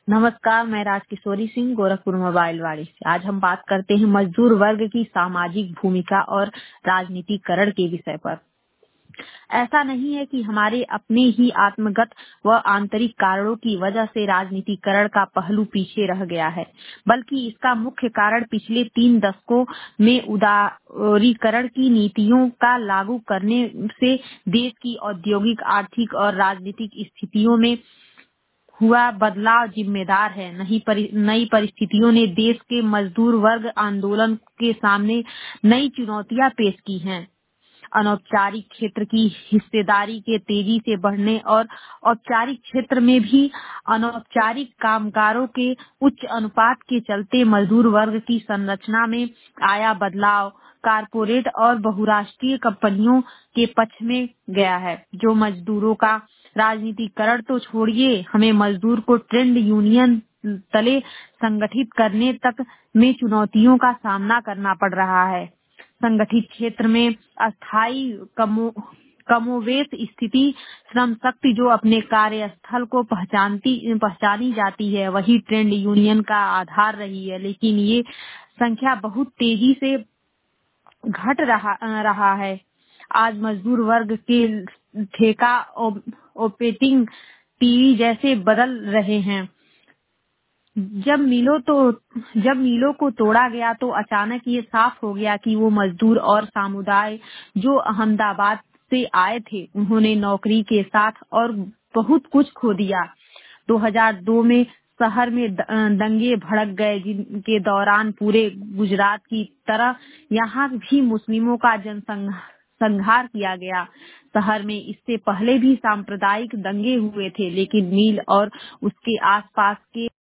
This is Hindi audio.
नमस्कार, मैं राजकिशोरी सिंह गोरखपुर मोबाइलवाड़ी से। आज हम बात करते हैं मजदूर वर्ग की सामाजिक भूमिका और राजनीतिकरण के विषय पर। ऐसा नहीं है कि हमारे अपने ही आत्मगत व आंतरिक कारणों की वजह से राजनीतिकरण का पहलू पीछे रह गया है, बल्कि इसका मुख्य कारण पिछले 3 दशकों में उदारीकरण की नीतियों का लागू करने से देश की औद्योगिक, आर्थिक और राजनीतिक स्थितियों में हुआ बदलाव जिम्मेदार है। नई परिस्थितियों ने देश के मजदूर वर्ग आंदोलन के सामने नई चुनौतियां पेश की हैं। अनौपचारिक क्षेत्र की हिस्सेदारी के तेजी से बढ़ने और औपचारिक क्षेत्र में भी अनौपचारिक कामगारों के उच्च अनुपात के चलते मजदूर वर्ग की संरचना में आया बदलाव कारपोरेट और बहुराष्ट्रीय कंपनियों के पक्ष में गया है, जो मजदूरों का राजनीतिकरण तो छोड़िए, हमें मजदूर को ट्रेड यूनियन तले संगठित करने तक में चुनौतियों का सामना करना पड़ रहा है। संगठित क्षेत्र में अस्थायी कमोवेश स्थिति श्रम शक्ति जो अपने कार्यस्थल को पहचानी जाती है, वही ट्रेड यूनियन का आधार रही है, लेकिन ये संख्या बहुत तेजी से घट रहा है। आज मजदूर वर्ग के ठेका ऑपरेटिंग टीवी जैसे बदल रहे हैं। जब मिलों को तोड़ा गया तो अचानक ये साफ हो गया कि वो मजदूर और समुदाय जो अहमदाबाद से आए थे, उन्होंने नौकरी के साथ और बहुत कुछ खो दिया। 2002 में शहर में दंगे भड़क गए, जिनके दौरान पूरे गुजरात की तरह यहाँ भी मुस्लिमों का संहार किया गया। शहर में इससे पहले भी सांप्रदायिक दंगे हुए थे, लेकिन मिल और उसके आसपास के